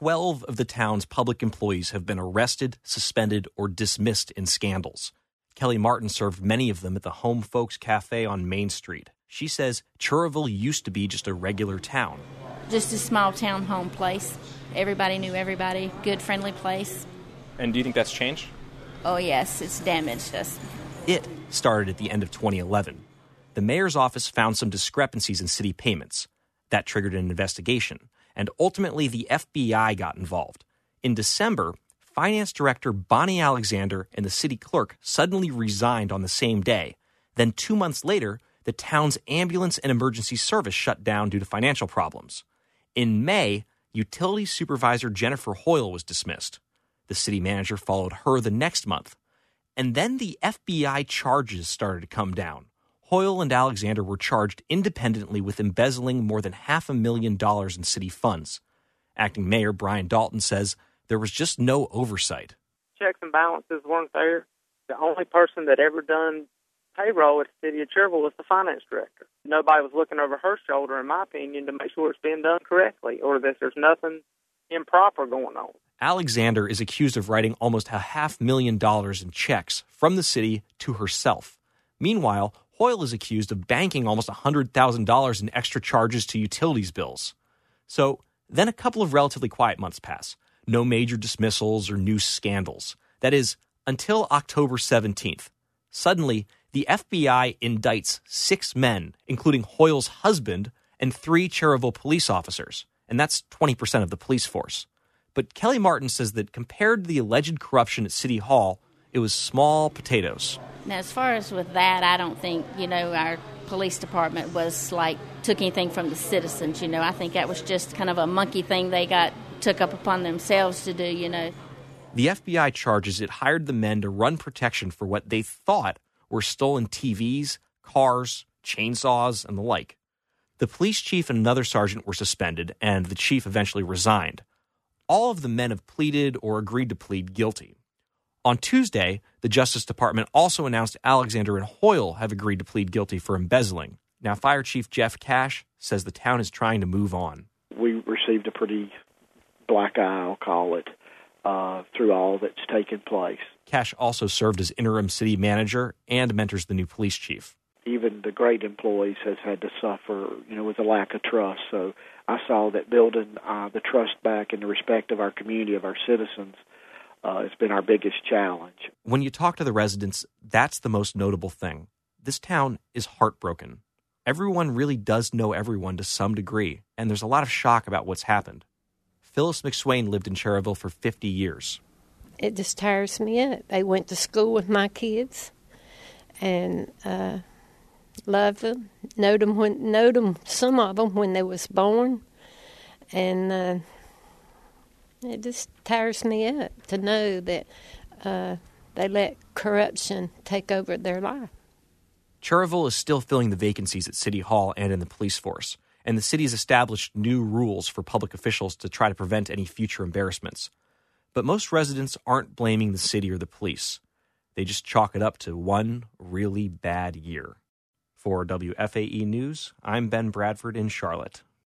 12 of the town's public employees have been arrested, suspended, or dismissed in scandals. Kelly Martin served many of them at the Home Folks Cafe on Main Street. She says Cherville used to be just a regular town. Just a small town home place. Everybody knew everybody. Good, friendly place. And do you think that's changed? Oh, yes, it's damaged us. It started at the end of 2011. The mayor's office found some discrepancies in city payments. That triggered an investigation, and ultimately the FBI got involved. In December, Finance Director Bonnie Alexander and the city clerk suddenly resigned on the same day. Then 2 months later, the town's ambulance and emergency service shut down due to financial problems. In May, utility supervisor Jennifer Hoyle was dismissed. The city manager followed her the next month. And then the FBI charges started to come down. Hoyle and Alexander were charged independently with embezzling more than $500,000 in city funds. Acting Mayor Brian Dalton says there was just no oversight. Checks and balances weren't there. The only person that ever done payroll at the city of Cherville was the finance director. Nobody was looking over her shoulder, in my opinion, to make sure it's being done correctly or that there's nothing improper going on. Alexander is accused of writing almost $500,000 in checks from the city to herself. Meanwhile, Hoyle is accused of banking almost $100,000 in extra charges to utilities bills. So then a couple of relatively quiet months pass. No major dismissals or new scandals. That is, until October 17th. Suddenly, the FBI indicts 6 men, including Hoyle's husband and 3 Cherville police officers. And that's 20% of the police force. But Kelly Martin says that compared to the alleged corruption at City Hall, it was small potatoes. Now, as far as with that, I don't think, our police department took anything from the citizens. I think that was just kind of a monkey thing they took up upon themselves to do, The FBI charges it hired the men to run protection for what they thought were stolen TVs, cars, chainsaws, and the like. The police chief and another sergeant were suspended, and the chief eventually resigned. All of the men have pleaded or agreed to plead guilty. On Tuesday, the Justice Department also announced Alexander and Hoyle have agreed to plead guilty for embezzling. Now, Fire Chief Jeff Cash says the town is trying to move on. We received a pretty black eye, I'll call it, through all that's taken place. Cash also served as interim city manager and mentors the new police chief. Even the great employees has had to suffer, with a lack of trust. So I saw that building the trust back and the respect of our community, of our citizens, has been our biggest challenge. When you talk to the residents, that's the most notable thing. This town is heartbroken. Everyone really does know everyone to some degree, and there's a lot of shock about what's happened. Phyllis McSwain lived in Cherville for 50 years. It just tires me up. They went to school with my kids and loved them, knowed them, some of them when they was born, and it just tires me up to know that they let corruption take over their life. Cherville is still filling the vacancies at City Hall and in the police force, and the city has established new rules for public officials to try to prevent any future embarrassments. But most residents aren't blaming the city or the police. They just chalk it up to one really bad year. For WFAE News, I'm Ben Bradford in Charlotte.